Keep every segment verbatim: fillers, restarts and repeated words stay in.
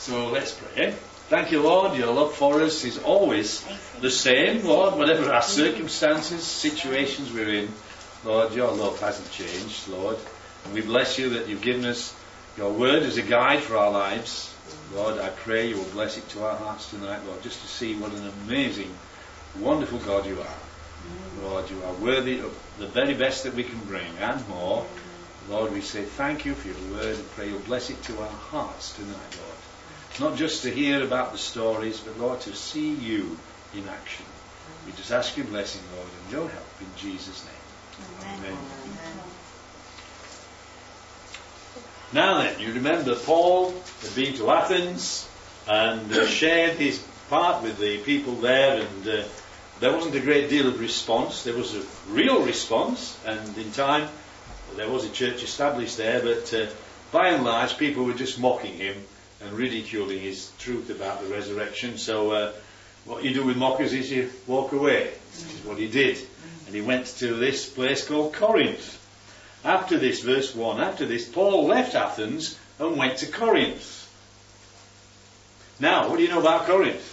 So let's pray. Thank you, Lord. Your love for us is always the same, Lord, whatever our circumstances, situations we're in. Lord, your love hasn't changed, Lord. And we bless you that you've given us your word as a guide for our lives. Lord, I pray you will bless it to our hearts tonight, Lord, just to see what an amazing, wonderful God you are. Lord, you are worthy of the very best that we can bring and more. Lord, we say thank you for your word and pray you'll bless it to our hearts tonight, Lord. Not just to hear about the stories, but Lord, to see you in action. We just ask your blessing, Lord, and your help in Jesus' name. Amen. Amen. Amen. Now then, you remember Paul had been to Athens and uh, shared his part with the people there, and uh, there wasn't a great deal of response. There was a real response, and in time there was a church established there, but uh, by and large people were just mocking him and ridiculing his truth about the resurrection. So uh, what you do with mockers is you walk away, which is what he did. And he went to this place called Corinth. After this, verse one, after this, Paul left Athens and went to Corinth. Now, what do you know about Corinth?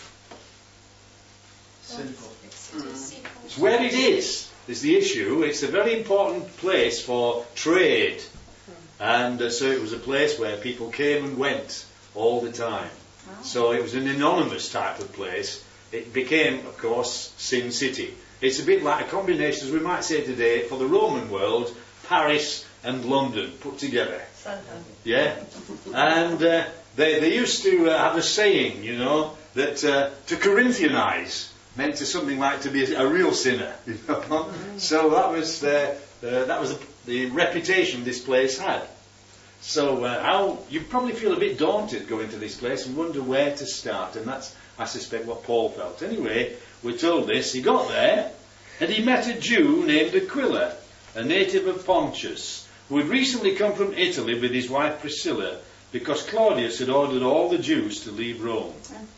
Sinful. It's where it is. Is the issue. It's a very important place for trade, and uh, so it was a place where people came and went all the time. Oh. So it was an anonymous type of place. It became, of course, Sin City. It's a bit like a combination, as we might say today, for the Roman world, Paris and London put together. Yeah, and uh, they they used to uh, have a saying, you know, that uh, to Corinthianize meant to something like to be a, a real sinner, you know. Mm-hmm. So that was uh, uh, that was the, the reputation this place had. So uh, how you probably feel a bit daunted going to this place and wonder where to start, and that's, I suspect, what Paul felt. Anyway, we're told this. He got there and he met a Jew named Aquila, a native of Pontus, who had recently come from Italy with his wife Priscilla, because Claudius had ordered all the Jews to leave Rome.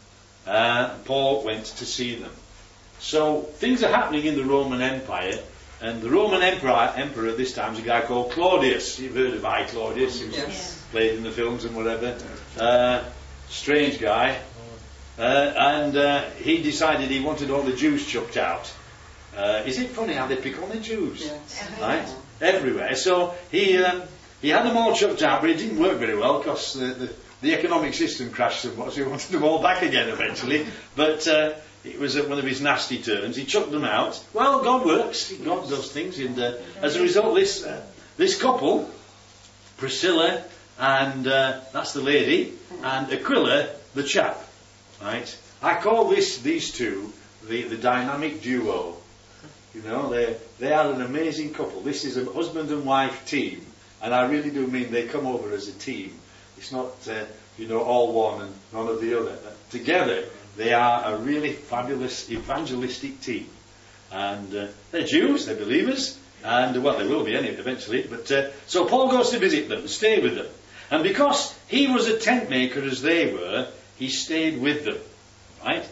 Uh, Paul went to see them. So things are happening in the Roman Empire, and the Roman emperor, emperor at this time is a guy called Claudius. You've heard of I, Claudius, he was yes. played in the films and whatever. Uh, strange guy. Uh, and uh, he decided he wanted all the Jews chucked out. Uh, is it funny how they pick on the Jews? Yes. Right? Everywhere. So he um, he had them all chucked out, but it didn't work very well because the, the The economic system crashed somewhat, so he wanted them all back again eventually. But uh, it was one of his nasty turns. He chucked them out. Well, God works. God does things. And uh, as a result, this uh, this couple, Priscilla, and uh, that's the lady, and Aquila, the chap, right? I call this these two the, the dynamic duo. You know, they they are an amazing couple. This is a husband and wife team, and I really do mean they come over as a team. It's not, uh, you know, all one and none of the other. Together, they are a really fabulous evangelistic team. And uh, they're Jews, they're believers, and, well, they will be anyway, eventually. But uh, so Paul goes to visit them, stay with them. And because he was a tent maker as they were, he stayed with them. Right?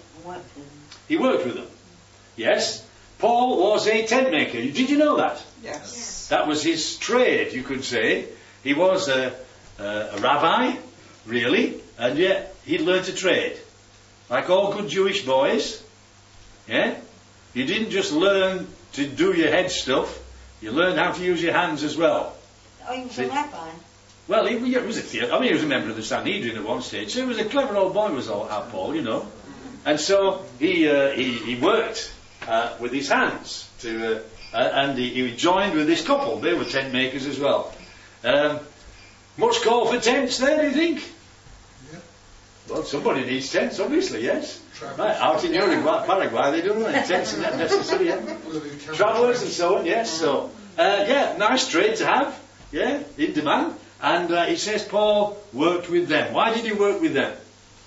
He worked with them. Yes? Paul was a tent maker. Did you know that? Yes. yes. That was his trade, you could say. He was a... Uh, a rabbi, really, and yet he'd learnt a trade. Like all good Jewish boys, yeah? You didn't just learn to do your head stuff, you learned how to use your hands as well. Oh, he was See? a rabbi? Well, he, he was a theatre, I mean, he was a member of the Sanhedrin at one stage, so he was a clever old boy, was all, our Paul, you know. And so he uh, he, he worked uh, with his hands, to, uh, uh, and he, he joined with this couple, they were tent makers as well. Um, Much call for tents there, do you think? Yeah. Well, somebody needs tents, obviously, yes. Right, out in Uruguay, Paraguay, they don't have tents and that necessary, yeah. Travellers and so on, yes. So, uh, yeah, nice trade to have, yeah, in demand. And uh, it says Paul worked with them. Why did he work with them?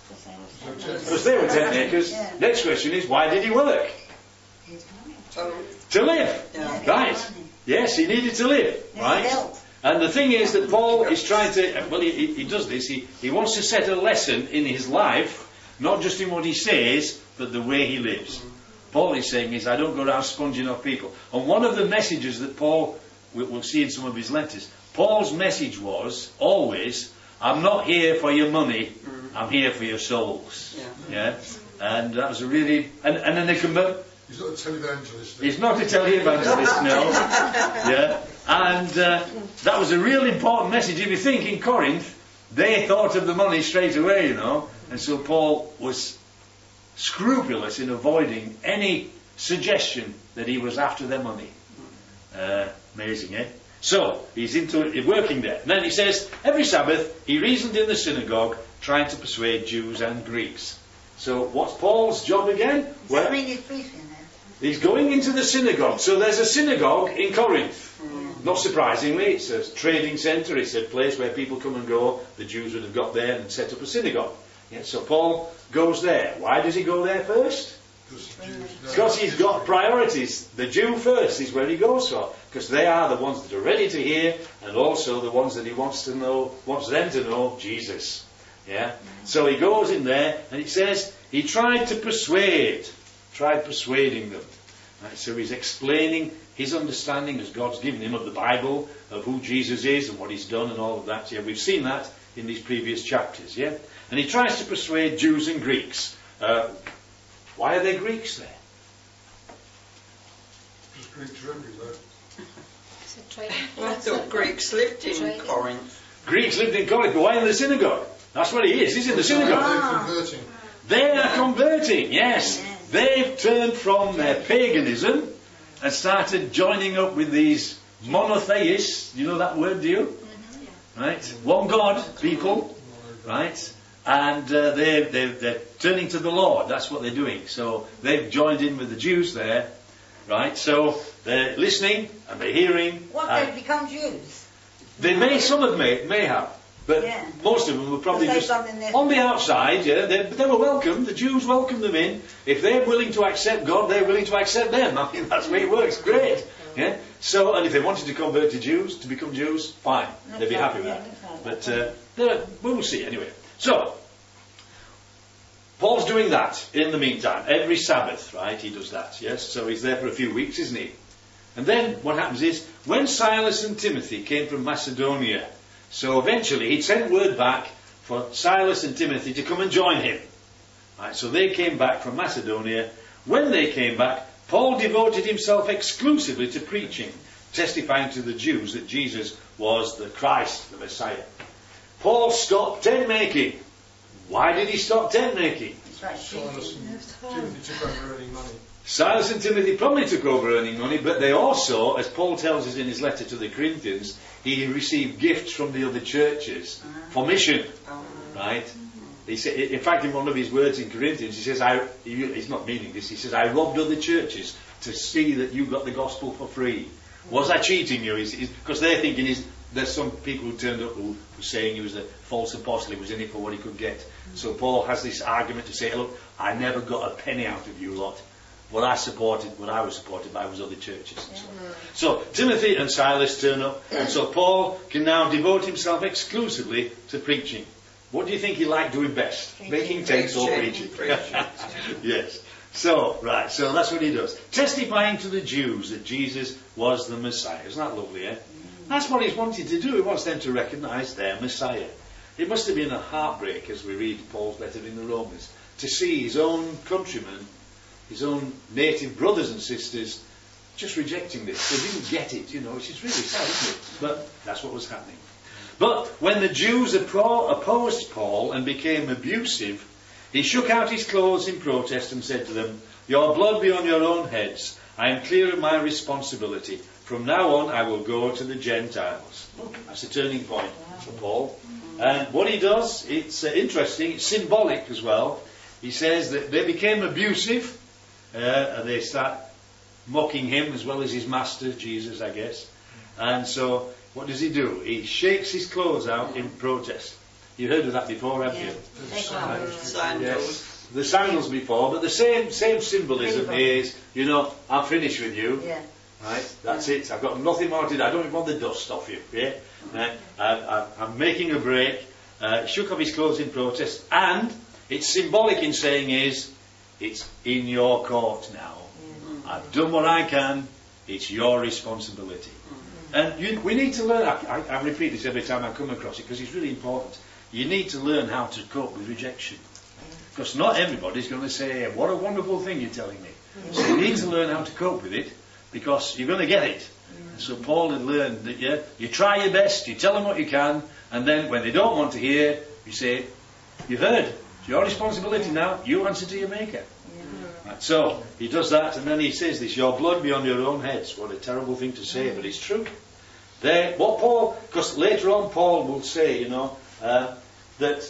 Because they were tent makers. Yeah. Next question is, why did he work? To live. Yeah. Right. Yes, he needed to live, right? And the thing is that Paul is trying to, well, he, he does this, he, he wants to set a lesson in his life, not just in what he says, but the way he lives. Paul is saying is, I don't go around sponging off people. And one of the messages that Paul, we'll, we'll see in some of his letters, Paul's message was, always, I'm not here for your money, I'm here for your souls. Yeah. Yeah. And that was a really, and, and then they convert. He's not a televangelist. He's not a televangelist, no. Yeah. And uh, that was a really important message. If you think in Corinth, they thought of the money straight away, you know. And so Paul was scrupulous in avoiding any suggestion that he was after their money. Uh, amazing, eh? So, he's into it, working there. And then he says, every Sabbath he reasoned in the synagogue, trying to persuade Jews and Greeks. So, what's Paul's job again? Does Well, that mean he's preaching there? he's going into the synagogue. So there's a synagogue in Corinth. Mm. Not surprisingly, it's a trading centre. It's a place where people come and go. The Jews would have got there and set up a synagogue. Yeah, so Paul goes there. Why does he go there first? Because he's got priorities. The Jew first is where he goes for, because they are the ones that are ready to hear, and also the ones that he wants to know, wants them to know Jesus. Yeah. So he goes in there, and it says he tried to persuade, tried persuading them. Right, so he's explaining his understanding as God's given him of the Bible, of who Jesus is and what he's done and all of that. Yeah, we've seen that in these previous chapters. Yeah, and he tries to persuade Jews and Greeks. Uh, Why are there Greeks there? Just Greeks are everywhere. It's a trade. I thought Greeks lived in Trading. Corinth. Greeks lived in Corinth, but why in the synagogue? That's what he is. He's in the synagogue. They're converting. They are converting, yes. They've turned from their paganism and started joining up with these monotheists. You know that word, do you? Right? One God people. Right? And uh, they're, they're, they're turning to the Lord. That's what they're doing. So they've joined in with the Jews there. Right? So they're listening and they're hearing. What, and they've become Jews? they may, some of them may, may have. But Yeah. most of them were probably They've just done in their- on the outside. Yeah, they, they were welcome. The Jews welcomed them in. If they're willing to accept God, they're willing to accept them. I mean, that's the way it works. Great. Yeah. So, and if they wanted to convert to Jews, to become Jews, fine. They'd be happy with that. But uh, they're- we will see anyway. So, Paul's doing that in the meantime. Every Sabbath, right? He does that. Yes. So he's there for a few weeks, isn't he? And then what happens is, when Silas and Timothy came from Macedonia, so eventually he'd sent word back for Silas and Timothy to come and join him. Right, so they came back from Macedonia. When they came back, Paul devoted himself exclusively to preaching, testifying to the Jews that Jesus was the Christ, the Messiah. Paul stopped tent making. Why did he stop tent making? That's right. Silas and Timothy took over earning money. Silas and Timothy probably took over earning money, but they also, as Paul tells us in his letter to the Corinthians, he received gifts from the other churches for mission. Right? He said, in fact, in one of his words in Corinthians, he says, I, he, he's not meaning this, he says, I robbed other churches to see that you got the gospel for free. Was I cheating you? Because they're thinking he's, there's some people who turned up who were saying he was a false apostle, he was in it for what he could get. So Paul has this argument to say, look, I never got a penny out of you lot. What I supported, what I was supported by was other churches and so on. So Timothy and Silas turn up, and so Paul can now devote himself exclusively to preaching. What do you think he liked doing best? Preaching. Making tents or preaching? Preaching. Yes. So, right, so that's what he does. Testifying to the Jews that Jesus was the Messiah. Isn't that lovely, eh? That's what he's wanted to do. He wants them to recognise their Messiah. It must have been a heartbreak, as we read Paul's letter in the Romans, to see his own countrymen, his own native brothers and sisters, just rejecting this. They didn't get it, you know, which is really sad, isn't it? But that's what was happening. But when the Jews appro- opposed Paul and became abusive, he shook out his clothes in protest and said to them, "Your blood be on your own heads. I am clear of my responsibility. From now on I will go to the Gentiles." That's a turning point for Paul. And what he does, it's uh, interesting, it's symbolic as well. He says that they became abusive, uh, and they start mocking him as well as his master, Jesus, I guess. And so, what does he do? He shakes his clothes out in protest. You've heard of that before, haven't Yeah. you? Sandals. Yes. The sandals before, but the same same symbolism is, you know, I'm finished with you. Yeah. Right? That's it. I've got nothing more to do. I don't even want the dust off you. Yeah? Right? I, I, I'm making a break. Uh, shook off his clothes in protest. And it's symbolic in saying is, it's in your court now. I've done what I can. It's your responsibility. And you, we need to learn. I, I, I repeat this every time I come across it because it's really important. you need to learn how to cope with rejection. Because not everybody's going to say, what a wonderful thing you're telling me. So you need to learn how to cope with it, because you're going to get it. So Paul had learned that yeah, you try your best, you tell them what you can, and then when they don't want to hear, you say, you've heard, it's your responsibility now, you answer to your Maker. Right, so he does that, and then he says this, your blood be on your own heads. What a terrible thing to say, but it's true. There, what Paul, because later on Paul will say, you know, uh, that,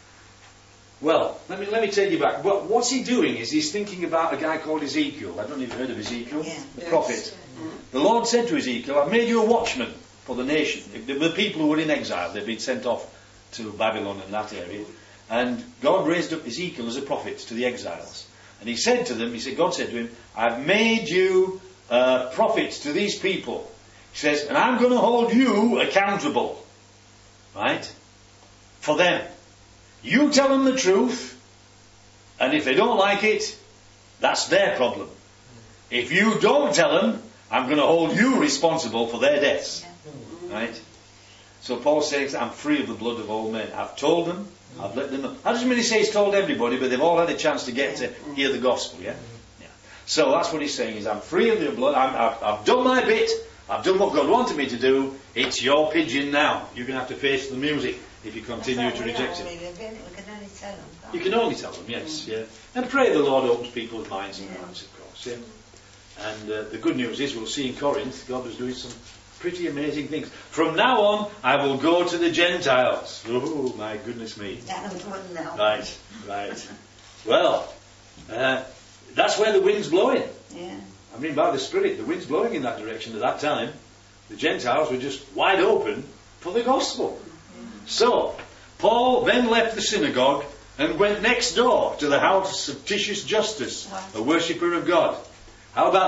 well, let me let me take you back. What, what's he doing is he's thinking about a guy called Ezekiel. I don't know if you've heard of Ezekiel, Yeah. the Yes. prophet. The Lord said to Ezekiel, I've made you a watchman for the nation. The people who were in exile, they'd been sent off to Babylon and that area. And God raised up Ezekiel as a prophet to the exiles. And he said to them, he said, God said to him, I've made you uh, prophets to these people. He says, and I'm going to hold you accountable. Right? For them. You tell them the truth, and if they don't like it, that's their problem. If you don't tell them, I'm going to hold you responsible for their deaths. Right? So Paul says, I'm free of the blood of all men. I've told them, I've let them know. That doesn't mean he says he's told everybody, but they've all had a chance to get to hear the gospel, yeah? Yeah. So that's what he's saying, is I'm free of your blood, I'm, I've, I've done my bit, I've done what God wanted me to do, it's your pigeon now. You're going to have to face the music if you continue to reject it. We can only tell them. can't You we? can only tell them, yes, yeah. And pray the Lord opens people's minds and hearts, of course, yeah. And uh, the good news is, we'll see in Corinth, God was doing some pretty amazing things. From now on, I will go to the Gentiles. Oh, my goodness me. That was one now. Right, right. Well, uh, that's where the wind's blowing. Yeah. I mean, by the Spirit, the wind's blowing in that direction at that time. The Gentiles were just wide open for the gospel. So, Paul then left the synagogue and went next door to the house of Titius Justus, a worshipper of God. How about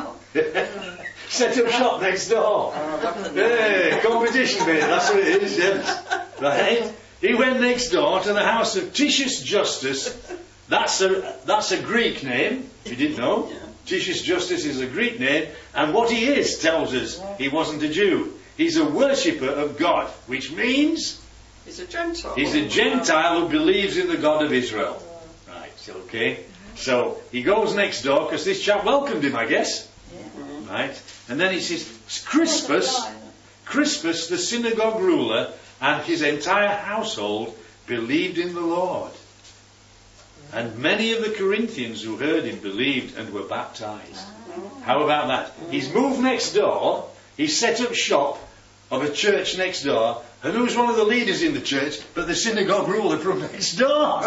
that? Set up shop next door. Hey, competition, mate. That's what it is, yeah. Right? He went next door to the house of Titius Justus. That's a that's a Greek name. If you didn't know, Titius Justus is a Greek name, and what he is tells us he wasn't a Jew. He's a worshipper of God, which means He's a Gentile. he's a Gentile who believes in the God of Israel. Right? Okay. So he goes next door because this chap welcomed him, I guess. Yeah. Right? And then he says, Crispus, Crispus, the synagogue ruler, and his entire household believed in the Lord. And many of the Corinthians who heard him believed and were baptized. How about that? He's moved next door, he's set up shop of a church next door, and who's one of the leaders in the church but the synagogue ruler from next door?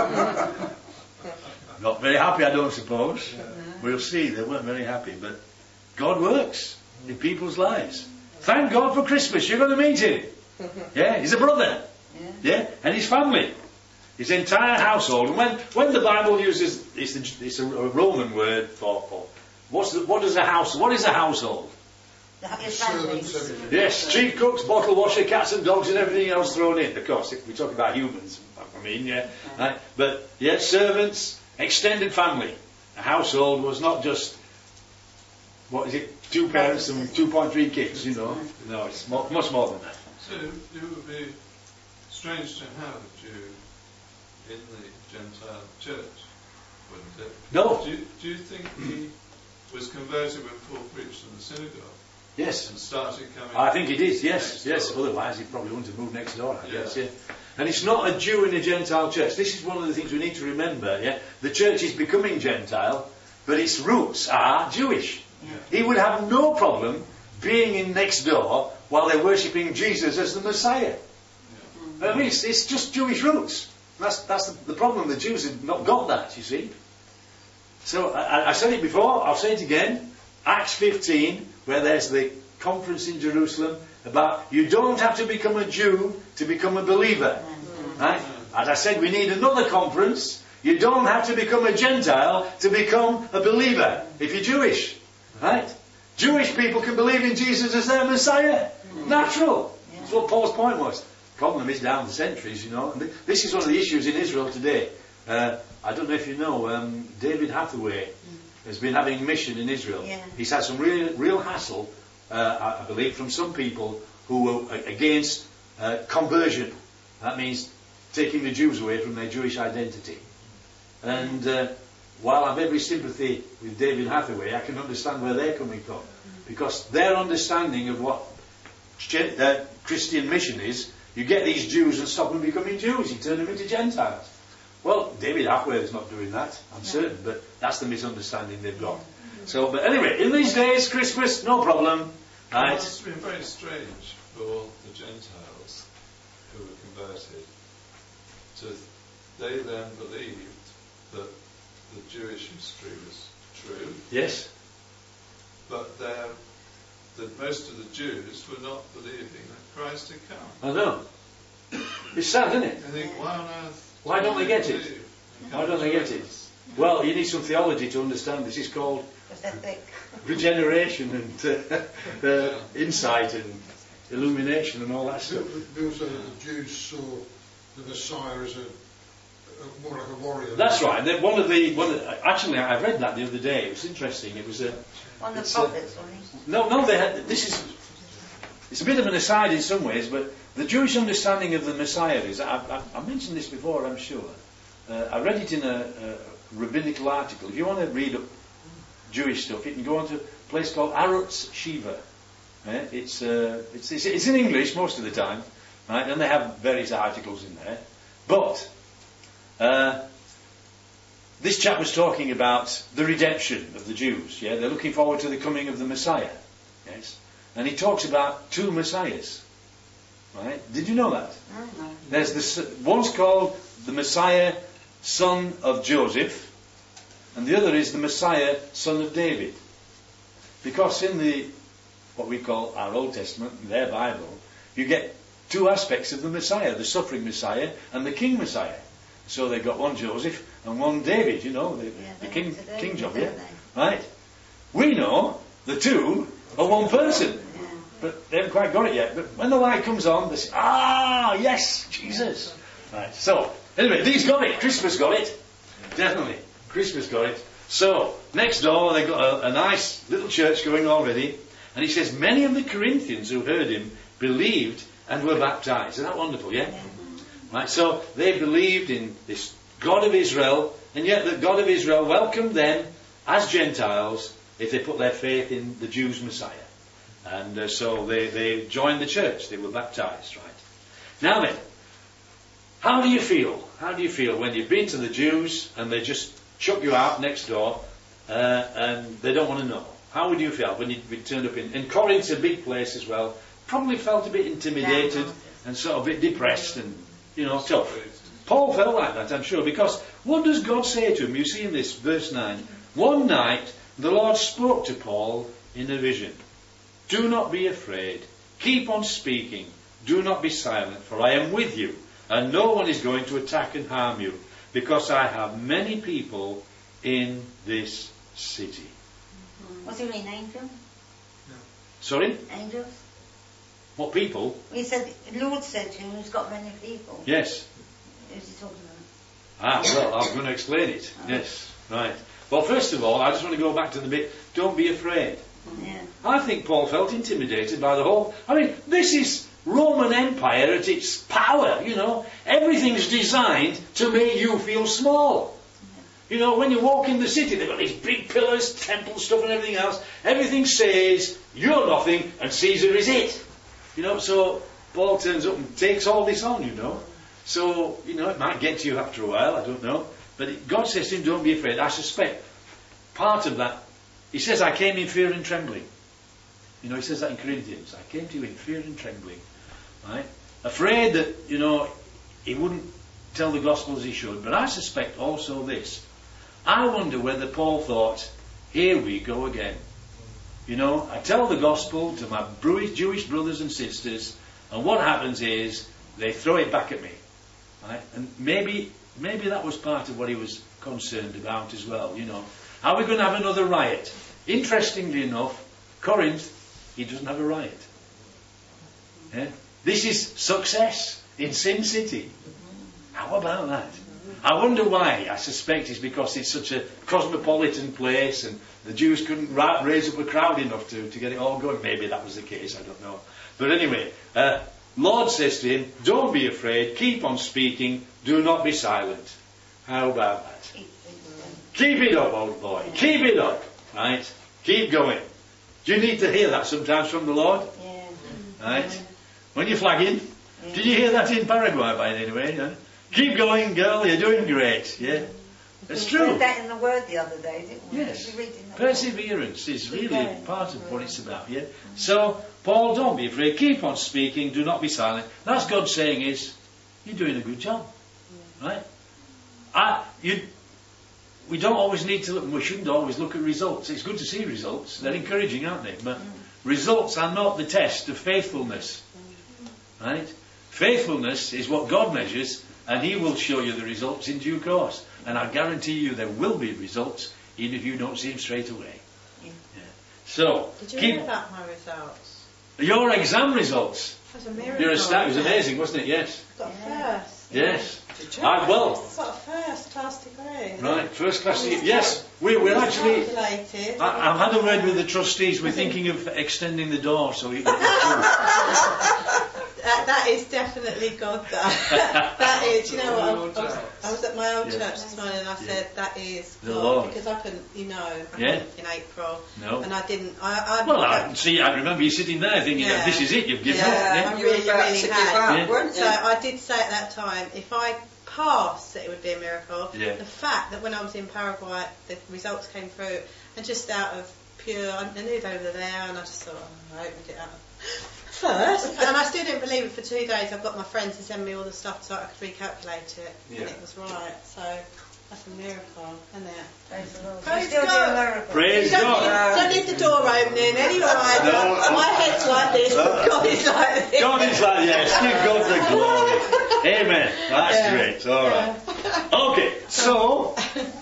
Not very happy, I don't suppose. We'll see, they weren't very happy, but God works in people's lives. Thank God for Christmas, you're going to meet him. Yeah, he's a brother. Yeah, and his family. His entire household. And when, when the Bible uses, it's, the, it's a Roman word for, for what's the, what is a house? What is a household? Your families. Servants, everything. Yes, chief cooks, bottle washer, cats and dogs and everything else thrown in. Of course, if we talk about humans, I mean, yeah. Right? But, yes, servants, extended family. A household was not just, what is it, two parents and two point three kids, you know. No, it's mo- much more than that. So it would be strange to have a Jew in the Gentile church, wouldn't it? No. Do you, do you think he was converted when Paul preached in the synagogue Yes. and started coming? I think it is, yes, next yes. door? Otherwise, he probably wouldn't have moved next door, I Yeah. guess, yeah. And it's not a Jew in a Gentile church. This is one of the things we need to remember, yeah. The church is becoming Gentile, but its roots are Jewish. Yeah. He would have no problem being in next door while they're worshipping Jesus as the Messiah. I mean, it's, it's just Jewish roots. That's, that's the, the problem. The Jews have not got that, you see. So, I, I said it before, I'll say it again. Acts fifteen, where there's the conference in Jerusalem about you don't have to become a Jew to become a believer. Right? As I said, we need another conference. You don't have to become a Gentile to become a believer if you're Jewish. Right? Jewish people can believe in Jesus as their Messiah. Natural. That's what Paul's point was. Problem is down the centuries, you know. And th- this is one of the issues in Israel today. Uh, I don't know if you know, um, David Hathaway has been having mission in Israel. Yeah. He's had some real, real hassle, uh, I, I believe, from some people who were a- against uh, conversion. That means taking the Jews away from their Jewish identity. And uh, while I've every sympathy with David Hathaway, I can understand where they're coming from. Because their understanding of what uh, Christian mission is, you get these Jews and stop them becoming Jews, you turn them into Gentiles. Well, David Hathaway is not doing that, I'm certain, but that's the misunderstanding they've got. So, but anyway, in these days, Christmas, no problem. It Right? must have been very strange for the Gentiles who were converted to, they then believed that the Jewish history was true, Yes? but their, that most of the Jews were not believing that Christ had come. I know. It's sad, isn't it? I think, why on earth? Why don't they get it? believe? Why don't they get it? Well, you need some theology to understand this. Is called Because they're thick. regeneration and uh, uh, insight and illumination and all that stuff. They also the Jews saw the Messiah as a, a more like a warrior. That's right. Then one of the one. Of, actually, I read that the other day. It was interesting. It was a. One of It's, the uh, prophets, wasn't he? No, no. They had. This is. It's a bit of an aside in some ways, but the Jewish understanding of the Messiah is. I, I, I mentioned this before, I'm sure. Uh, I read it in a, a rabbinical article. If you want to read up Jewish stuff, you can go on to a place called Arutz Shiva. Eh? It's, uh, it's, it's it's in English most of the time, right? And they have various articles in there. But uh, this chap was talking about the redemption of the Jews. Yeah, they're looking forward to the coming of the Messiah. Yes, and he talks about two Messiahs. Right? Did you know that? Mm-hmm. There's this one's called the Messiah, son of Joseph, and the other is the Messiah, son of David. Because in the what we call our Old Testament, their Bible, you get two aspects of the Messiah, the suffering Messiah and the King Messiah. So they've got one Joseph and one David, you know, the, Yeah, the they King went to King David, job, yeah? didn't they? Right? We know the two are one person. Yeah. But they haven't quite got it yet. But when the light comes on, they say, ah, yes, Jesus. Right. So, anyway, these got it. Christmas got it. Definitely. Christmas got it. So, next door, they've got a, a nice little church going already. And he says, many of the Corinthians who heard him believed and were baptized. Isn't that wonderful, yeah? Yeah. Right. So, they believed in this God of Israel, and yet the God of Israel welcomed them as Gentiles if they put their faith in the Jews' Messiah. And uh, so they, they joined the church. They were baptized, right? Now then, how do you feel? How do you feel when you've been to the Jews and they just chuck you out next door uh, and they don't want to know? How would you feel when you'd be turned up in... In Corinth's a big place as well. Probably felt a bit intimidated and sort of a bit depressed and, you know, tough. Paul felt like that, I'm sure, because what does God say to him? You see in this, verse nine. One night the Lord spoke to Paul in a vision. Do not be afraid. Keep on speaking. Do not be silent, for I am with you, and no one is going to attack and harm you, because I have many people in this city. What's he mean, angel? Sorry? Angels? What people? He said, the Lord said to him, who's got many people. Yes. Who's he talking Ah, about? well, I'm going to explain it. Yes, right. Well, first of all, I just want to go back to the bit, don't be afraid. Yeah. I think Paul felt intimidated by the whole... I mean, this is Roman Empire at its power, you know. Everything's designed to make you feel small. You know, when you walk in the city, they've got these big pillars, temple stuff and everything else. Everything says, you're nothing and Caesar is it. You know, so Paul turns up and takes all this on, you know. So, you know, it might get to you after a while, I don't know. But it, God says to him, don't be afraid. I suspect part of that, he says, I came in fear and trembling. You know, he says that in Corinthians. I came to you in fear and trembling. Right? Afraid that, you know, he wouldn't tell the gospel as he should. But I suspect also this. I wonder whether Paul thought, here we go again. You know, I tell the gospel to my Jewish brothers and sisters, and what happens is they throw it back at me. Right? And maybe maybe that was part of what he was concerned about as well, you know. Are we going to have another riot? Interestingly enough, Corinth, he doesn't have a riot. Yeah? This is success in Sin City. How about that? I wonder why. I suspect it's because it's such a cosmopolitan place and the Jews couldn't ra- raise up a crowd enough to, to get it all going. Maybe that was the case, I don't know. But anyway, uh, Lord says to him, don't be afraid, keep on speaking, do not be silent. How about that? Keep it up, old boy. Keep it up. Right? Keep going. Do you need to hear that sometimes from the Lord? Yeah. Right? When you're flagging. Yeah. Did you hear that in Paraguay by any way? Yeah? Keep going, girl. You're doing great. Yeah. It's We true. read that in the Word the other day, didn't we? Yes. We read in the Perseverance is Keep really going. part of what it's about. Yeah. So, Paul, don't be afraid. Keep on speaking. Do not be silent. That's God saying is, you're doing a good job. Right? I, you, we don't always need to look, we shouldn't always look at results. It's good to see results. They're encouraging, aren't they? But results are not the test of faithfulness. Right? Faithfulness is what God measures, and He will show you the results in due course. And I guarantee you there will be results, even if you don't see them straight away. Yeah. Yeah. So, Did you keep hear about my results? your exam results. It was a miracle. You're a stat. It was wasn't it? amazing, wasn't it? Yes. Got a first. Yes. Did you? I, well, Got a first class degree. right, first class. It was Yes, we, we're It was actually. calculated. I, I've had a word with the trustees. We're thinking of extending the door so you can. That, that is definitely God. That, that is, you know what? I, I, was, I was at my old Yeah. church this morning and I said that is The God Lord. because I couldn't, you know, I Yeah. couldn't in April, No. and I didn't. I, I Well, I see. I remember you sitting there thinking, Yeah. "This is it. You've given Yeah. up." Yeah? I You were really, about really to give had. up, Yeah. weren't So you? I did say at that time, if I passed, that it would be a miracle. Yeah. The fact that when I was in Paraguay, the results came through, and just out of pure, I knew they were there, and I just thought, oh, I opened it up first, and I still didn't believe it for two days. I've got my friends to send me all the stuff so I could recalculate it, Yeah. and it was right. So that's a miracle, isn't it? Praise the Lord. Praise We still God. do miracles. Praise Don't, God. don't leave the door opening anyway. No. My head's like this, but God is like this. God is like, yes, give God the glory. Amen. That's Yeah. great. All right. Okay, so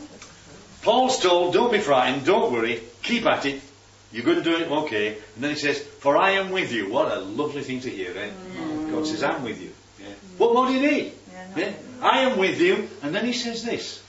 Paul's told, don't be frightened, don't worry, keep at it. You're going to do it, okay. And then he says, for I am with you. What a lovely thing to hear, eh? God says, I'm with you. Yeah. What more do you need? Yeah, no. Yeah. I am with you. And then he says this.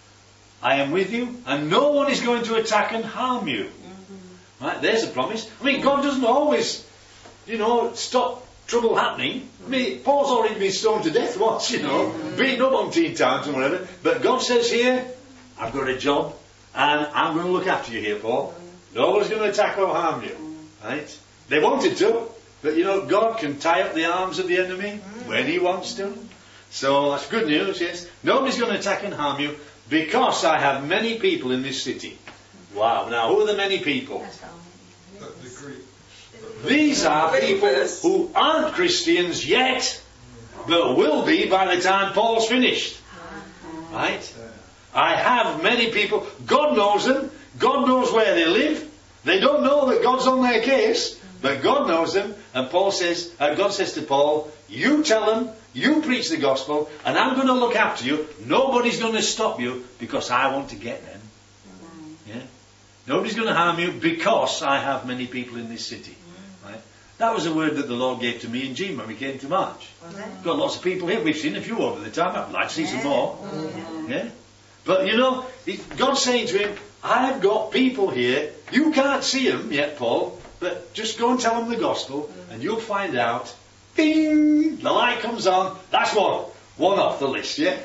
I am with you, and no one is going to attack and harm you. Right, there's a promise. I mean, God doesn't always, you know, stop trouble happening. I mean, Paul's already been stoned to death once, you know, beaten up on teen times and whatever. But God says here, I've got a job, and I'm going to look after you here, Paul. Nobody's going to attack or harm you. Right? They wanted to, but you know, God can tie up the arms of the enemy when He wants to. So that's good news, yes. Nobody's going to attack and harm you because I have many people in this city. Wow. Now, who are the many people? That's all. The, the Greek. These are people Believers. who aren't Christians yet, but will be by the time Paul's finished. Right? I have many people. God knows them. God knows where they live. They don't know that God's on their case, but God knows them. And Paul says, uh, God says to Paul, you tell them, you preach the gospel, and I'm going to look after you. Nobody's going to stop you because I want to get them. Yeah? Nobody's going to harm you because I have many people in this city. Right? That was a word that the Lord gave to me in June when we came to March. Was it? Got lots of people here. We've seen a few over the time. I'd like to see some more. Yeah. Yeah? But you know, it- God's saying to him, I've got people here. You can't see them yet, Paul, but just go and tell them the gospel and you'll find out. Ding! The light comes on. That's one. One off the list, yeah?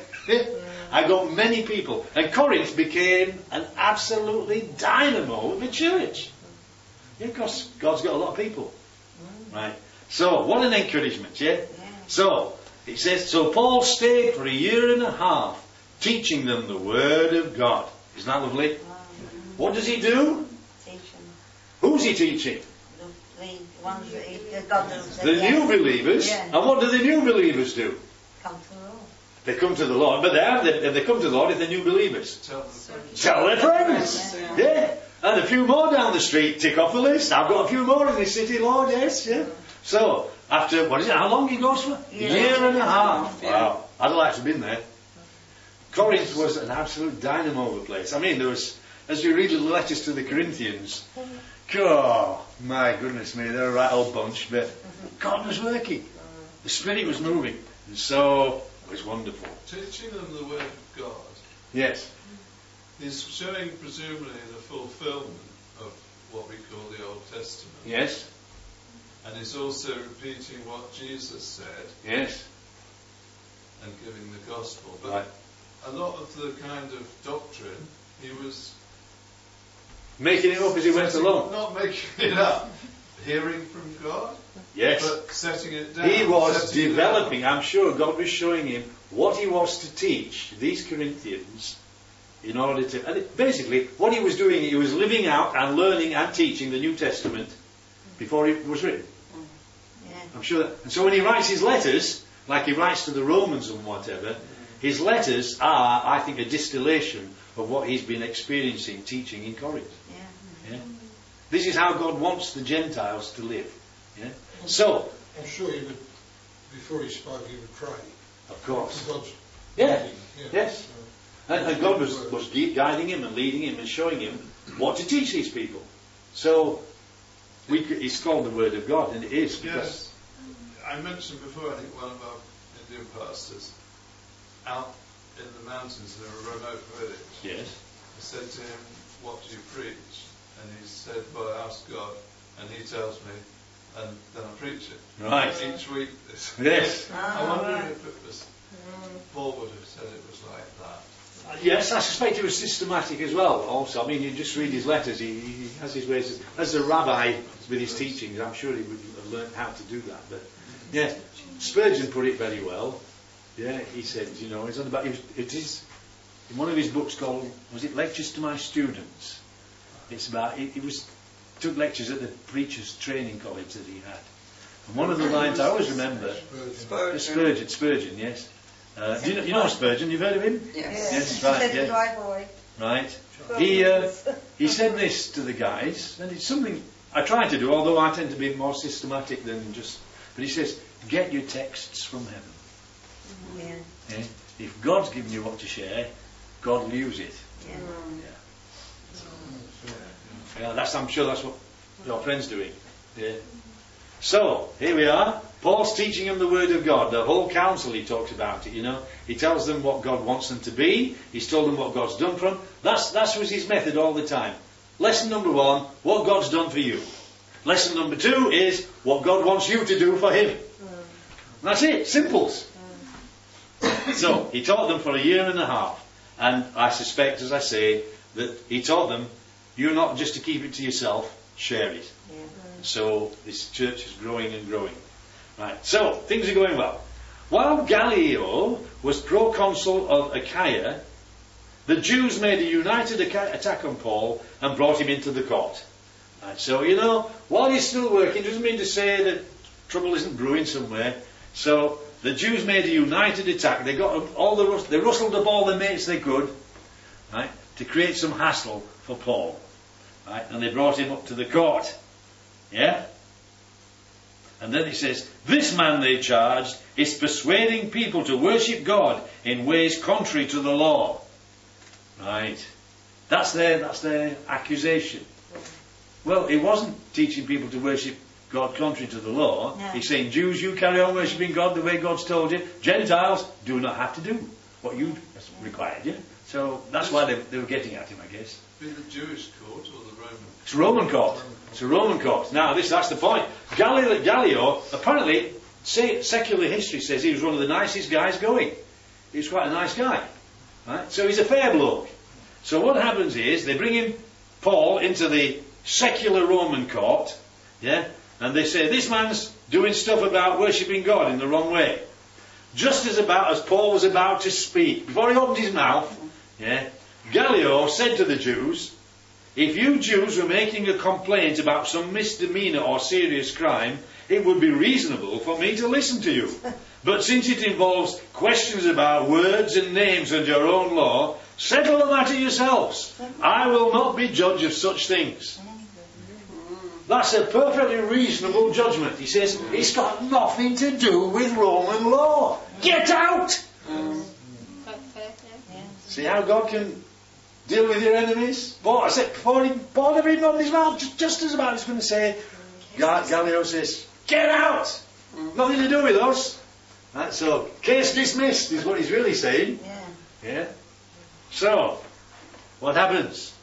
I got many people. And Corinth became an absolutely dynamo of the church. Yeah, because God's got a lot of people. Right? So, what an encouragement, yeah? So, it says, so Paul stayed for a year and a half teaching them the Word of God. Isn't that lovely? What does he do? Teach them. Who's he teaching? The, the ones that he, the God knows that The yes, new believers. Yeah. And what do the new believers do? come to the Lord. They come to the Lord. But they have, they, they come to the Lord if they're new believers. Tell the friends. Tell their friends. Yeah. Yeah. And a few more down the street. Tick off the list. I've got a few more in this city, Lord. Yes. Yeah. So, after, what is it? How long he goes for? A Yeah. year and a half. Yeah. Wow. I'd like to have been there. Corinth was an absolute dynamo of a place. I mean, there was, as you read the letters to the Corinthians, oh, my goodness me, they're a right old bunch, but God was working. The Spirit was moving. And so, it was wonderful. Teaching them the Word of God Yes. is showing presumably the fulfillment of what we call the Old Testament. Yes. And is also repeating what Jesus said. Yes. and giving the gospel. But Right. a lot of the kind of doctrine, he was Making it up as he went setting- along. Not making it up, hearing from God, Yes. but setting it down. He was setting it developing, out. I'm sure God was showing him what he was to teach these Corinthians in order to, and it, basically what he was doing, he was living out and learning and teaching the New Testament before it was written. Yeah. I'm sure that, and so when he writes his letters, like he writes to the Romans and whatever, his letters are, I think, a distillation of what he's been experiencing teaching in Corinth. Yeah. Yeah? This is how God wants the Gentiles to live. Yeah? So, I'm sure he would, before he spoke, he would pray. of course. God's Yeah. leading, yeah. Yes. So, And, and God was, was gui- guiding him and leading him and showing him what to teach these people. So, we, c- it's called the Word of God, and it is. because- Yes. I mentioned before, I think one of our Indian pastors, out in the mountains in a remote village, Yes. I said to him, what do you preach? And he said, well, I ask God, and he tells me, and then I preach it. Right. Each week. This. Yes. I wonder if it was, Paul would have said it was like that. Yes, I suspect he was systematic as well. Also, I mean, you just read his letters. He, he has his ways. As a rabbi with his teachings, I'm sure he would have learned how to do that. But yeah, Spurgeon put it very well. Yeah, he said, you know, it's on about. It, was, it is in one of his books called, was it Lectures to My Students? It's about. It, it was took lectures at the preachers' training college that he had. And one of the lines I always remember. Spurgeon. Spurgeon, Spurgeon, yes. Uh, do you know, you know Spurgeon? You've heard of him? Yes. Yes, right, Said yeah. the driveway. Right. He uh, he said this to the guys, and it's something I try to do, although I tend to be more systematic than just. But he says, get your texts from heaven. Yeah. Yeah? If God's given you what to share, God will use it. Yeah. Yeah, that's. I'm sure that's what your friend's doing. Yeah. So here we are. Paul's teaching them the Word of God. The whole council, he talks about it. You know, he tells them what God wants them to be. He's told them what God's done for them. That's that was his method all the time. Lesson number one: what God's done for you. Lesson number two is what God wants you to do for Him. And that's it. Simples. So he taught them for a year and a half, and I suspect, as I say, that he taught them, you're not just to keep it to yourself. Share it. Yeah. So this church is growing and growing. Right, so things are going well. While Gallio was proconsul of Achaia, the Jews made a united aca- attack on Paul and brought him into the court. Right, so, you know, while he's still working, doesn't mean to say that trouble isn't brewing somewhere. So the Jews made a united attack. They got all the rus- they rustled up all the mates they could, right, to create some hassle for Paul. Right, and they brought him up to the court. Yeah? And then he says, this man, they charged, is persuading people to worship God in ways contrary to the law. Right. That's their, that's their accusation. Well, he wasn't teaching people to worship God contrary to the law. No. He's saying, Jews, you carry on worshipping God the way God's told you. Gentiles do not have to do what you required you. So that's why they, they were getting at him, I guess. Be the Jewish court or the Roman? It's a Roman court. It's a Roman court. Now, this that's the point. Gallio, Gallio apparently, say, secular history says he was one of the nicest guys going. He was quite a nice guy. Right? So he's a fair bloke. So what happens is, they bring him, Paul, into the secular Roman court, yeah, and they say, this man's doing stuff about worshipping God in the wrong way. Just as about as Paul was about to speak, before he opened his mouth, yeah, Gallio said to the Jews, if you Jews were making a complaint about some misdemeanor or serious crime, it would be reasonable for me to listen to you. But since it involves questions about words and names and your own law, settle the matter yourselves. I will not be judge of such things. That's a perfectly reasonable judgment. He says, it's got nothing to do with Roman law. Get out! Quite fair, yeah. See how God can deal with your enemies? Paul, I said, before he, Paul never even opened his mouth, just, just as about he's going to say, Ga- Gallio says, get out! Nothing to do with us. Right, so, case dismissed is what he's really saying. Yeah. Yeah. So, what happens?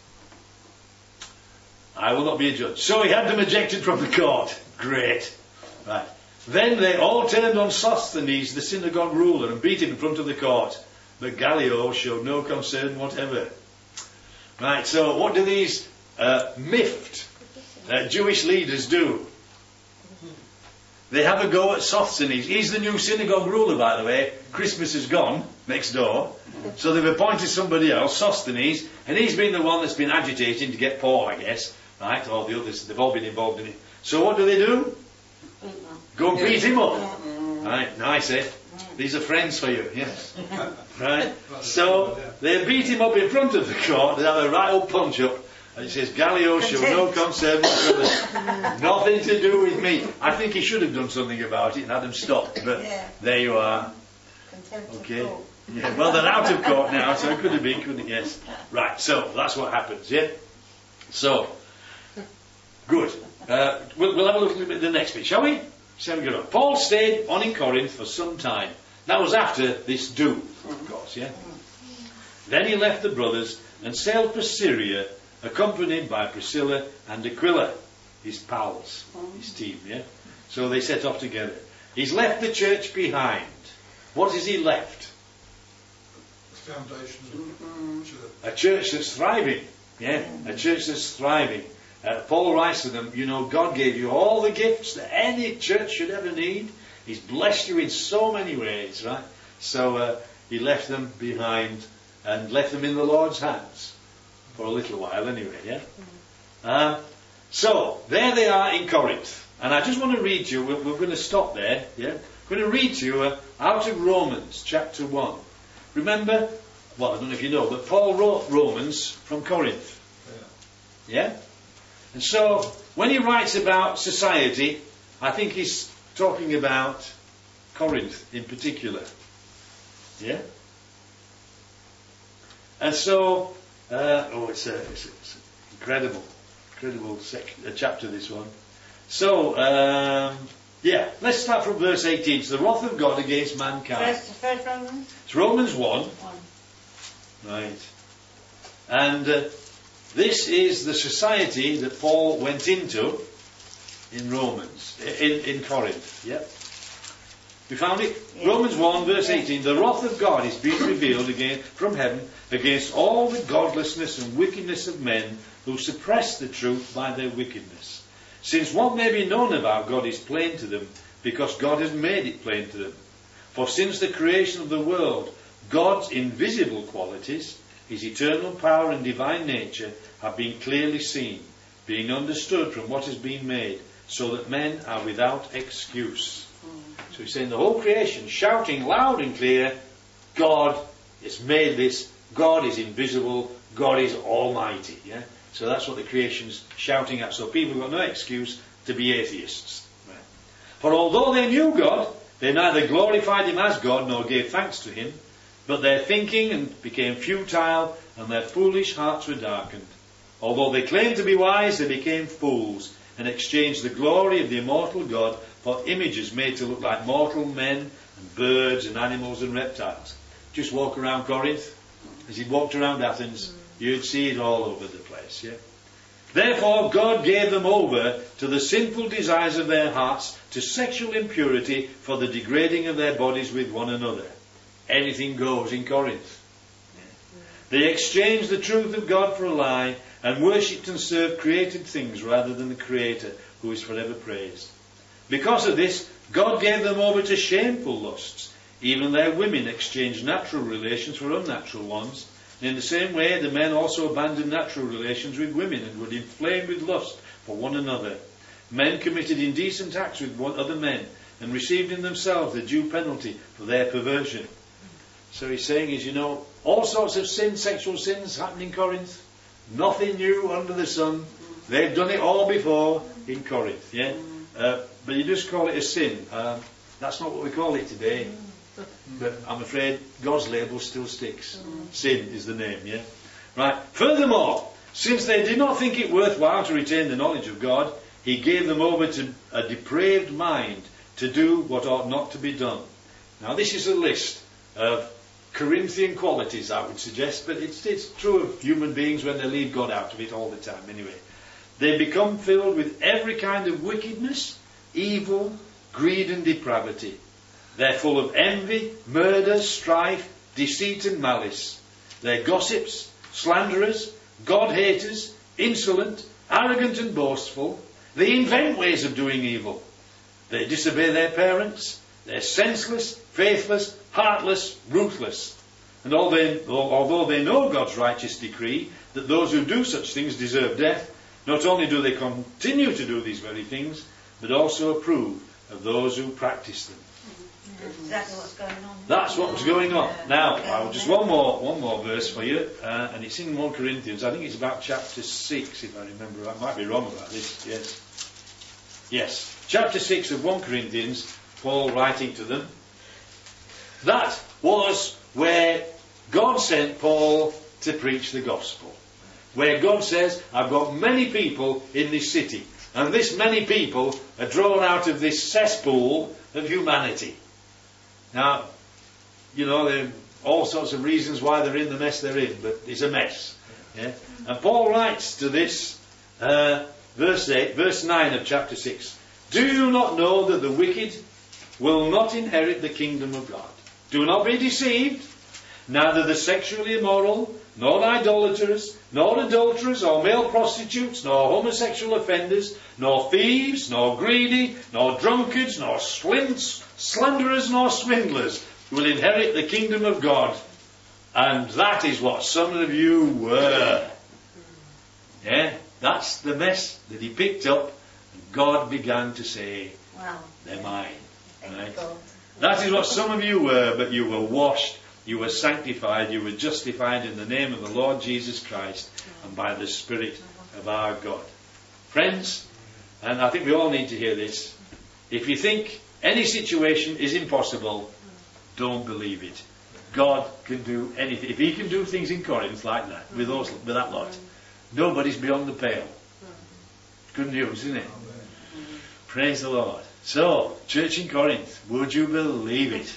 I will not be a judge. So he had them ejected from the court. Great. Right. Then they all turned on Sosthenes, the synagogue ruler, and beat him in front of the court. But Gallio showed no concern whatever. Right, so what do these uh, miffed uh, Jewish leaders do? They have a go at Sosthenes. He's the new synagogue ruler, by the way. Christmas is gone next door. So they've appointed somebody else, Sosthenes, and he's been the one that's been agitating to get Paul, I guess. Right, all the others, they've all been involved in it. So what do they do? Go and beat him up. Right, nice, eh? These are friends for you, yes. Right, so they beat him up in front of the court. They have a right old punch up. And it says, Gallio showed no concern whatsoever. Nothing to do with me. I think he should have done something about it and had them stopped. But Yeah. there you are. Contempt of Okay. court. Yeah, well, they're out of court now, so it could have been, couldn't it? Yes. Right, so that's what happens, yeah? So, good. Uh, we'll, we'll have a look at the next bit, shall we? Shall we go on? Paul stayed on in Corinth for some time. That was after this do, of course, yeah? Then he left the brothers and sailed for Syria, accompanied by Priscilla and Aquila, his pals, his team, yeah? So they set off together. He's left the church behind. What has he left? The foundation of the church. A church that's thriving, yeah? A church that's thriving. Uh, Paul writes to them, you know, God gave you all the gifts that any church should ever need. He's blessed you in so many ways, right? So uh, he left them behind and left them in the Lord's hands for a little while anyway, yeah? Uh, so, there they are in Corinth. And I just want to read to you, we're, we're going to stop there, yeah? I'm going to read to you uh, out of Romans chapter one. Remember, well, I don't know if you know, but Paul wrote Romans from Corinth. Yeah? And so, when he writes about society, I think he's talking about Corinth in particular. Yeah? And so, uh, oh, it's, a, it's, a, it's an incredible, incredible sec- a chapter, this one. So, um, yeah, let's start from verse eighteen. It's the wrath of God against mankind. First, first Romans? It's Romans one. One. Right. And uh, this is the society that Paul went into in Romans, in, in Corinth. Yep. We found it? Yeah. Romans one, verse eighteen. The wrath of God is being revealed again from heaven against all the godlessness and wickedness of men who suppress the truth by their wickedness. Since what may be known about God is plain to them, because God has made it plain to them. For since the creation of the world, God's invisible qualities, His eternal power and divine nature, have been clearly seen, being understood from what has been made, so that men are without excuse. So he's saying the whole creation, shouting loud and clear, God has made this, God is invisible, God is almighty. Yeah? So that's what the creation's shouting at. So people have got no excuse to be atheists. Right. For although they knew God, they neither glorified Him as God nor gave thanks to Him, but their thinking and became futile, and their foolish hearts were darkened. Although they claimed to be wise, they became fools, and exchanged the glory of the immortal God for images made to look like mortal men and birds and animals and reptiles. Just walk around Corinth. As he walked around Athens, you'd see it all over the place. Yeah. Therefore God gave them over to the sinful desires of their hearts, to sexual impurity, for the degrading of their bodies with one another. Anything goes in Corinth. Yeah. They exchanged the truth of God for a lie, and worshipped and served created things rather than the Creator, who is forever praised. Because of this, God gave them over to shameful lusts. Even their women exchanged natural relations for unnatural ones. And in the same way, the men also abandoned natural relations with women and were inflamed with lust for one another. Men committed indecent acts with one other men and received in themselves the due penalty for their perversion. So he's saying is, you know, all sorts of sins, sexual sins happen in Corinth. Nothing new under the sun. They've done it all before in Corinth, yeah? Uh, but you just call it a sin. Uh, that's not what we call it today. But I'm afraid God's label still sticks. Sin is the name, yeah? Right. Furthermore, since they did not think it worthwhile to retain the knowledge of God, He gave them over to a depraved mind to do what ought not to be done. Now this is a list of Corinthian qualities, I would suggest, but it's, it's true of human beings when they leave God out of it all the time anyway. They become filled with every kind of wickedness, evil, greed and depravity. They're full of envy, murder, strife, deceit and malice. They're gossips, slanderers, God-haters, insolent, arrogant and boastful. They invent ways of doing evil. They disobey their parents. They're senseless, faithless, heartless, ruthless. And although they know God's righteous decree that those who do such things deserve death, not only do they continue to do these very things, but also approve of those who practice them. Exactly what's going on. That's what's going on. Now, I'll just one more one more verse for you, uh, and it's in First Corinthians. I think it's about chapter six, if I remember. I might be wrong about this. Yes, yes, chapter six of First Corinthians. Paul writing to them. That was where God sent Paul to preach the gospel. Where God says, "I've got many people in this city, and this many people are drawn out of this cesspool of humanity." Now, you know, there are all sorts of reasons why they're in the mess they're in, but it's a mess. Yeah? And Paul writes to this, uh, verse eight, verse nine of chapter six. "Do you not know that the wicked will not inherit the kingdom of God? Do not be deceived. Neither the sexually immoral, nor idolaters, nor adulterers, or male prostitutes, nor homosexual offenders, nor thieves, nor greedy, nor drunkards, nor slints, slanderers, nor swindlers will inherit the kingdom of God." And that is what some of you were. Yeah, that's the mess that he picked up, and God began to say, Wow. "They're mine." Thank Right? God. That is what some of you were, but you were washed, you were sanctified, you were justified in the name of the Lord Jesus Christ and by the Spirit of our God. Friends, and I think we all need to hear this, if you think any situation is impossible, don't believe it. God can do anything. If he can do things in Corinth like that, with, those, with that lot, nobody's beyond the pale. Good news, isn't it? Praise the Lord. So, church in Corinth, would you believe it?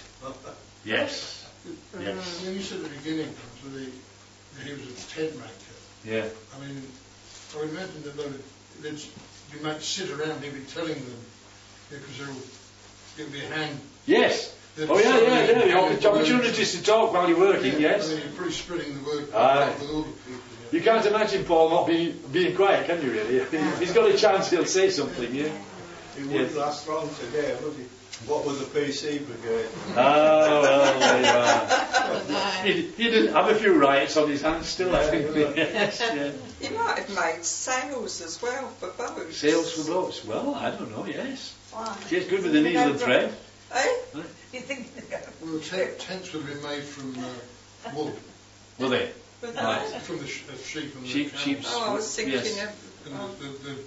Yes. Yes. When you said at the beginning, so the, that he was a tent maker, Yeah. I mean, I would imagine that they would, they'd, you might sit around, he'd be telling them, because there would be a hand. Yes. Oh yeah, yeah, yeah. You have opportunities to talk while you're working, Yeah, yes. I mean, you're pretty spreading the word Aye. with all the people. Yeah. You can't imagine Paul not being, being quiet, can you really? He's got a chance, he'll say something, yeah. He wouldn't Yes. last long today, would he? What with the P C brigade? Oh, well, there you are. He, he didn't have a few riots on his hands still, I think. Yes, yeah. He might have made sales as well for boats. Sales for boats. Well, I don't know, yes. Wow. She's good with the needle and thread. Eh? You think Well, the tent, tents would have been made from uh, wool, Were they? With Right. that? from the sh- uh, sheep and Sheep, the sheep. cows. Oh, I was thinking Yes. of. And Oh. the, the, the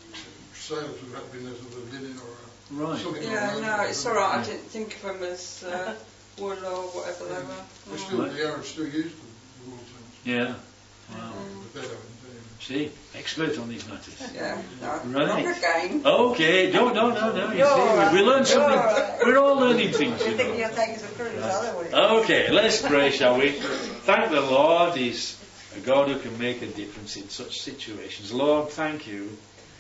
sails would have been as of a linen or a, Right. something like Yeah, that. no, it's all right. I didn't think of them as uh, wool or whatever they were. They still, Right. the Arabs still use the, the wool tents, Yeah. Wow. but they don't. Anyway. See, expert on these matters. Yeah, no, Right. not again. Okay, no, no, no, no. You You're see, all right. we learn something. You're all right. We're all learning things. you You think know. you're taking some cruise, are we? Okay, let's pray, shall we? Thank the Lord. He's a God who can make a difference in such situations. Lord, thank you.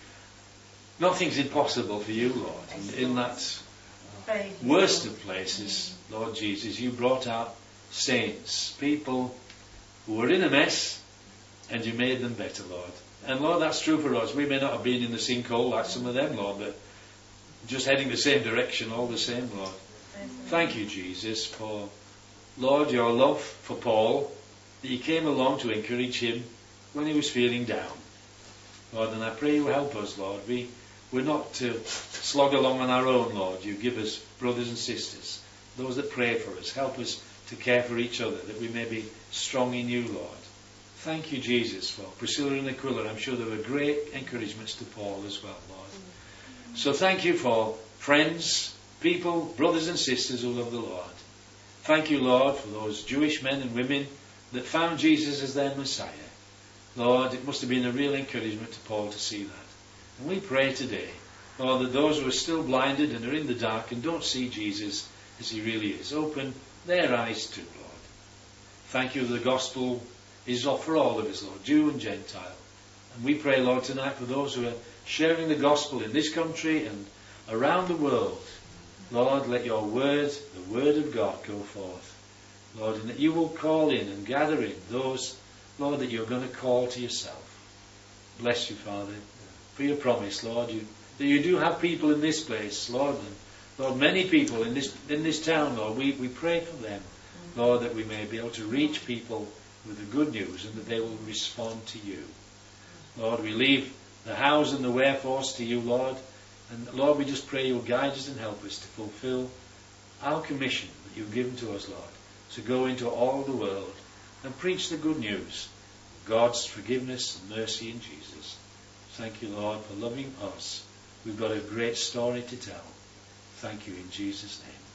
Nothing's impossible for you, Lord. And in that Praise you. worst of places, Lord Jesus, you brought out saints, people who were in a mess, and you made them better, Lord. And Lord, that's true for us. We may not have been in the sinkhole like some of them, Lord, but just heading the same direction all the same, Lord. Thank you, Jesus, for, Lord, your love for Paul, that you came along to encourage him when he was feeling down. Lord, and I pray you help us, Lord. We, we're not to slog along on our own, Lord. You give us brothers and sisters, those that pray for us. Help us to care for each other, that we may be strong in you, Lord. Thank you, Jesus, for Priscilla and Aquila. I'm sure they were great encouragements to Paul as well, Lord. So thank you for friends, people, brothers and sisters who love the Lord. Thank you, Lord, for those Jewish men and women that found Jesus as their Messiah. Lord, it must have been a real encouragement to Paul to see that. And we pray today, Lord, that those who are still blinded and are in the dark and don't see Jesus as he really is, open their eyes too, Lord. Thank you that the gospel is for all of us, Lord, Jew and Gentile. And we pray, Lord, tonight for those who are sharing the gospel in this country and around the world. Lord, let your word, the word of God, go forth. Lord, and that you will call in and gather in those, Lord, that you're going to call to yourself. Bless you, Father, for your promise, Lord, you, that you do have people in this place, Lord, and Lord, many people in this in this town, Lord, we, we pray for them, Lord, that we may be able to reach people with the good news and that they will respond to you. Lord, we leave the hows and the wherefores to you, Lord, and Lord, we just pray you'll guide us and help us to fulfill our commission that you've given to us, Lord, to go into all the world and preach the good news, God's forgiveness and mercy in Jesus. Thank you, Lord, for loving us. We've got a great story to tell. Thank you in Jesus' name.